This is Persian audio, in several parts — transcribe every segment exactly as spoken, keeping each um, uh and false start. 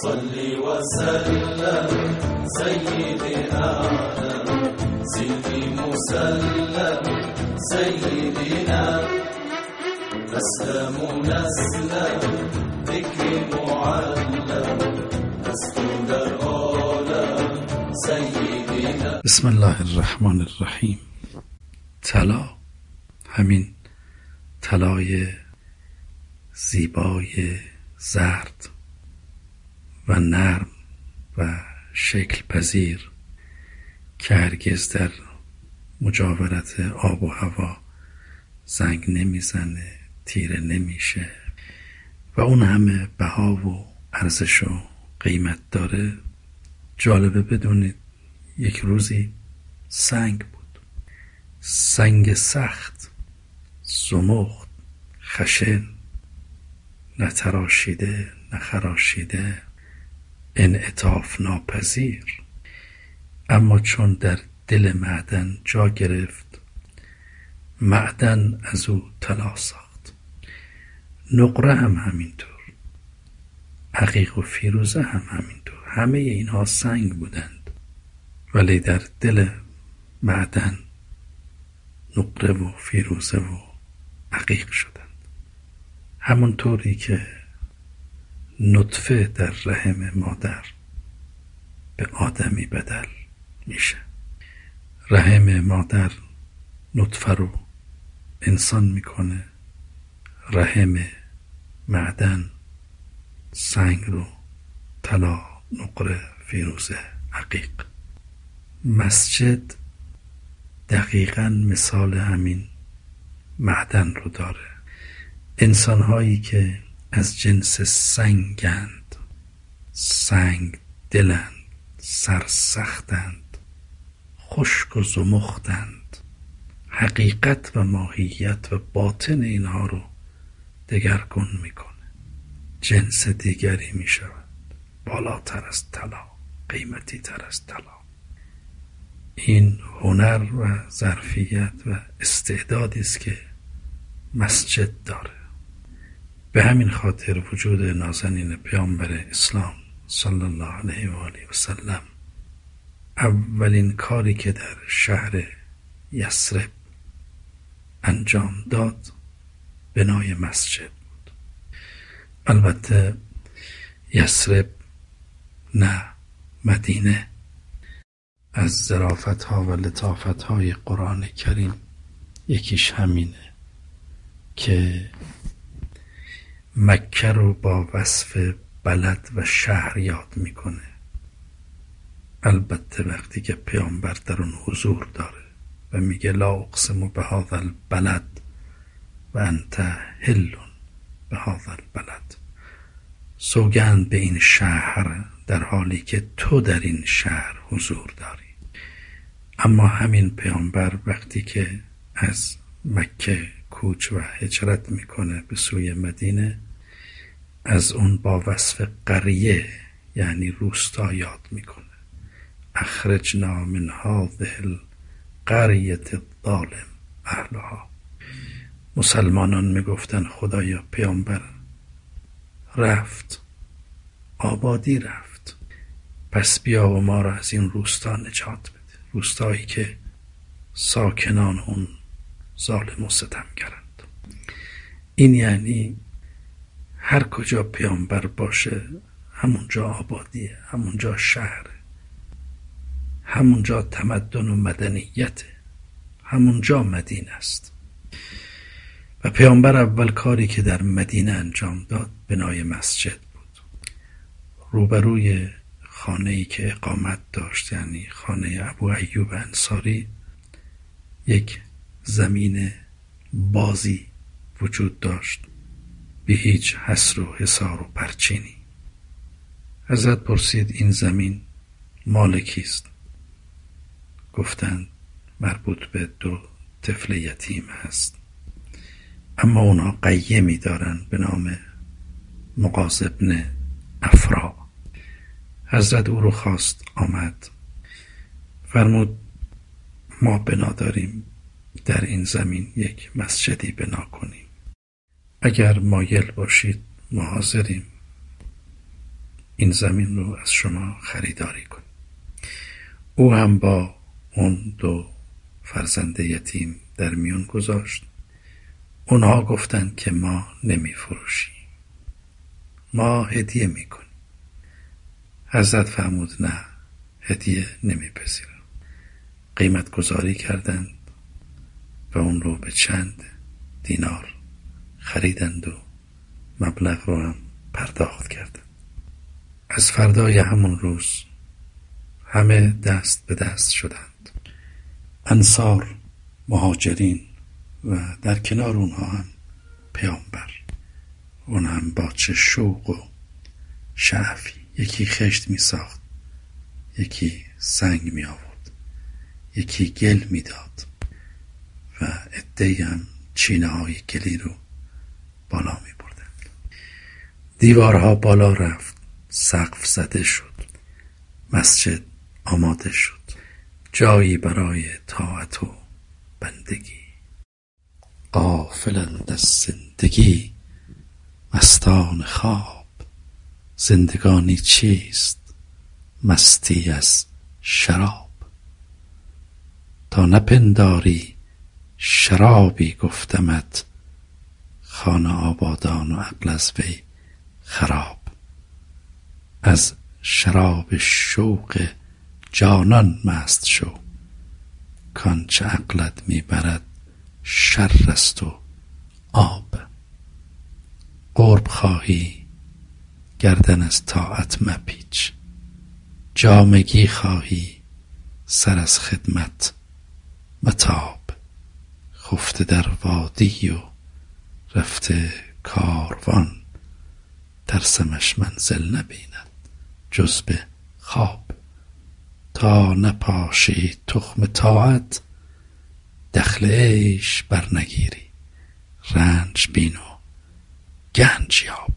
صلی و سلم سیدنا سیدی مسلم سیدنا نسلم نسلم ذکر معلم نسل در عالم سیدنا. بسم الله الرحمن الرحیم. طلا، همین طلای زیبای زرد و نرم و شکل پذیر که هرگز در مجاورت آب و هوا زنگ نمیزنه، تیره نمیشه و اون همه بها و ارزش و قیمت داره. جالبه بدونید یک روزی سنگ بود، سنگ سخت، زمخت، خشن، نتراشیده، نخراشیده، انعطاف ناپذیر، اما چون در دل معدن جا گرفت، معدن از او طلا ساخت. نقره هم همینطور، عقیق و فیروزه هم همینطور. همه اینها سنگ بودند ولی در دل معدن نقره و فیروزه و عقیق شدند. همونطوری که نطفه در رحم مادر به آدمی بدل میشه، رحم مادر نطفه رو انسان میکنه، رحم معدن سنگ رو طلا، نقره، فیروزه، عقیق. مسجد دقیقاً مثال همین معدن رو داره. انسان‌هایی که از جنس سنگند، سنگ دلند، سرسختند، خشک و زمختند، حقیقت و ماهیت و باطن اینها رو دگرگون میکنه، جنس دیگری میشود، بالاتر از طلا، قیمتی تر از طلا. این هنر و ظرفیت و استعدادی است که مسجد داره. به همین خاطر وجود نازنین پیامبر اسلام صلی الله علیه و آله و سلم اولین کاری که در شهر یثرب انجام داد بنای مسجد بود. البته یثرب نه مدینه. از ظرافت ها و لطافت های قرآن کریم یکیش همینه که مکه رو با وصف بلد و شهر یاد میکنه. البته وقتی که پیامبر در اون حضور داره و میگه لا اقسم بهذا البلد و انت حل بهذا البلد، سوگند به این شهر در حالی که تو در این شهر حضور داری. اما همین پیامبر وقتی که از مکه کوچ و هجرت میکنه به سوی مدینه، از اون با وصف قریه یعنی روستا یاد میکنه. اخرجنا من هذه القریة الظالم اهلها. مسلمانان میگفتن خدایا پیامبر رفت، آبادی رفت، پس بیا و ما را از این روستا نجات بده، روستایی که ساکنان اون ظالم و ستمگرند. این یعنی هر کجا پیامبر باشه همونجا آبادیه، همونجا شهر، همونجا تمدن و مدنیت، همونجا مدینه است. و پیامبر اول کاری که در مدینه انجام داد بنای مسجد بود. روبروی خانه‌ای که اقامت داشت، یعنی خانه ابو ایوب انصاری، یک زمین بازی وجود داشت بی هیچ حصر و حصار و پرچینی. حضرت پرسید این زمین مال کیست؟ گفتند مربوط به دو طفل یتیم هست، اما اونا قیمی دارن به نام مغاض بن افرا. حضرت او رو خواست آمد، فرمود ما بنا داریم در این زمین یک مسجدی بنا کنیم، اگر مایل باشید ما حاضریم این زمین رو از شما خریداری کنیم. او هم با اون دو فرزند یتیم در میون گذاشت. اونها گفتند که ما نمی فروشیم، ما هدیه می کنیم. حضرت فرمود نه، هدیه نمی پذیرم. قیمت گذاری کردند و اون رو به چند دینار خریدند و مبلغ رو هم پرداخت کردند. از فردای همون روز همه دست به دست شدند. انصار، مهاجرین و در کنار اونها هم پیامبر. اون هم با چه شوق و شعفی، یکی خشت می ساخت، یکی سنگ می آورد، یکی گل می داد و عده‌ای هم چینه های گلی رو بالا می بردند. دیوارها بالا رفت، سقف زده شد، مسجد آماده شد، جایی برای طاعت و بندگی. غافلند از زندگی مستان خواب، زندگانی چیست مستی از شراب. تا نپنداری شرابی گفتمت، خانه آبادان و عقل از وی خراب. از شراب شوق جانان مست شو، کانچه عقلت میبرد شر است و آب. قرب خواهی گردن از طاعت مپیچ، جامگی خواهی سر از خدمت متاب. خفته در وادی و رفته کاروان، ترسمش منزل نبیند جز به خواب. تا نپاشی تخم طاعت، دخل عیش برنگیری، رنج بین و گنج یاب.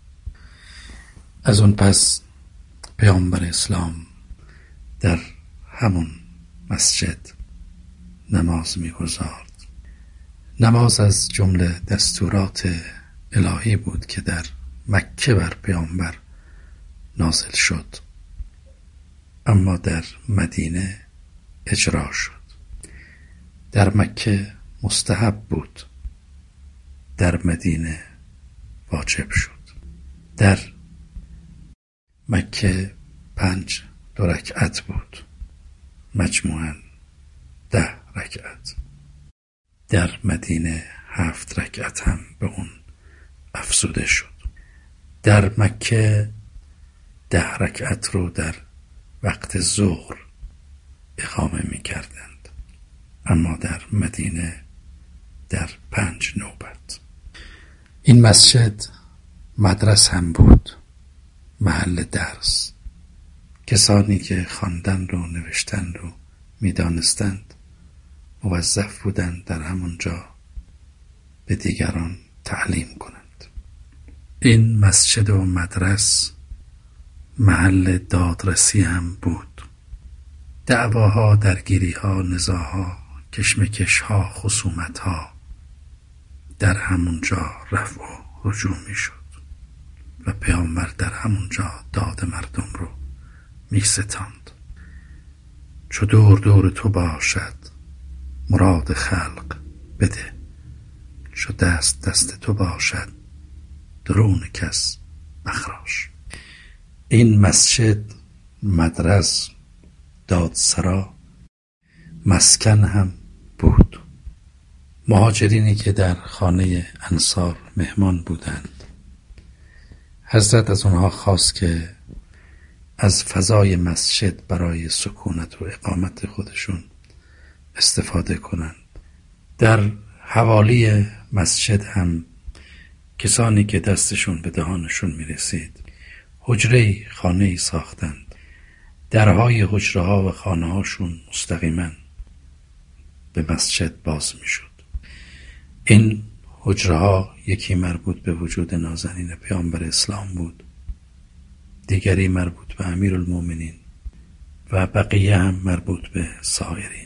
از اون پس پیامبر اسلام در همون مسجد نماز می‌گزارد. نماز از جمله دستورات الهی بود که در مکه بر پیامبر نازل شد، اما در مدینه اجرا شد. در مکه مستحب بود، در مدینه واجب شد. در مکه پنج دو رکعت بود، مجموعاً ده رکعت. در مدینه هفت رکعت هم به اون افزوده شد. در مکه ده رکعت رو در وقت ظهر اقامه می کردند، اما در مدینه در پنج نوبت. این مسجد مدرسه هم بود، محل درس. کسانی که خواندن رو نوشتن رو می دانستند موظف بودند در همونجا به دیگران تعلیم کنند. این مسجد و مدرسه محل دادرسی هم بود. دعواها، درگیریها، نزاعها، کشمکشها، خصومتها در همونجا رفع و رجوع می شد و پیامبر در همونجا داد مردم رو می ستاند. چو دور دور تو باشد مراد خلق بده، چو دست دست تو باشد درون کس مخراش. این مسجد، مدرسه، دادسرا، مسکن هم بود. مهاجرینی که در خانه انصار مهمان بودند، حضرت از اونها خواست که از فضای مسجد برای سکونت و اقامت خودشون استفاده کنند. در حوالی مسجد هم کسانی که دستشون به دهانشون میرسید حجره خانه‌ای ساختند. درهای حجره ها و خانه هاشون مستقیما به مسجد باز میشد. این حجره ها یکی مربوط به وجود نازنین پیامبر اسلام بود، دیگری مربوط به امیرالمومنین و بقیه هم مربوط به سایرین.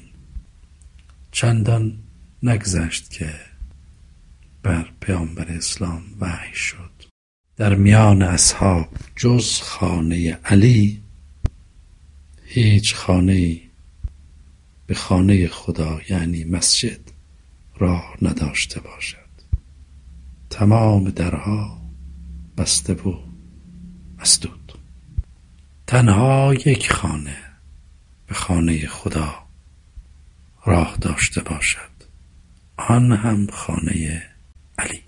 چندان نگذشت که بر پیامبر اسلام وحی شد در میان اصحاب جز خانه علی هیچ خانه‌ای به خانه خدا یعنی مسجد راه نداشته باشد. تمام درها بسته و مسدود. تنها یک خانه به خانه خدا راه داشته باشد، آن هم خانه علی.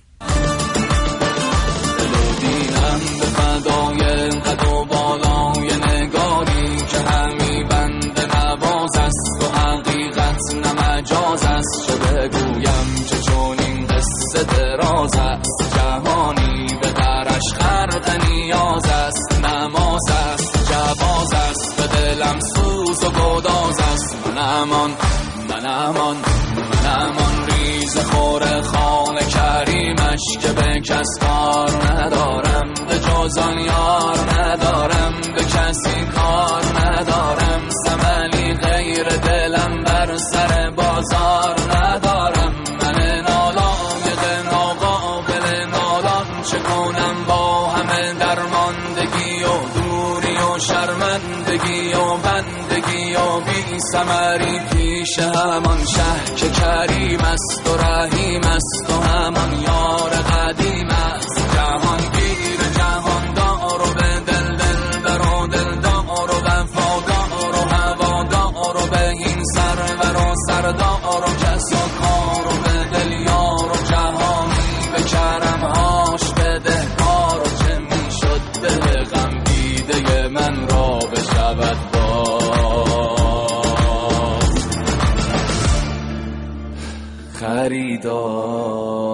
دلودینم به فدای قد و بالای نگاری که همی بند نواز است و حقیقت نمجاز است. چه بگویم که چون این قصه دراز است، جهانی به درش خرق نیاز است. نماز است جواز است، به دلم سوز و گداز است. منم آن منم آن منم آن ریز خور خان کریمش که به کس کار ندارم، به جز آن یار ندارم، به کسی کار ندارم. ثملی غیر دلم بر سر بازار ندارم. من نالایق ناقابل نالان چه کنم با همه درماندگی و دوری و شرمندگی و بندگی و بی ثمری پیش همان شه که کریم است و رحیم است و همان یار قدیم است. جهان گیر جهان دار و به دل دل بر و دل دار و وفادار و هوادار و به این سرور و سردار و کس و کار و به دل یار و جهانی به کرمهاش بده کار. و چه می شد دل غم دیده من را بشود باز خریدار.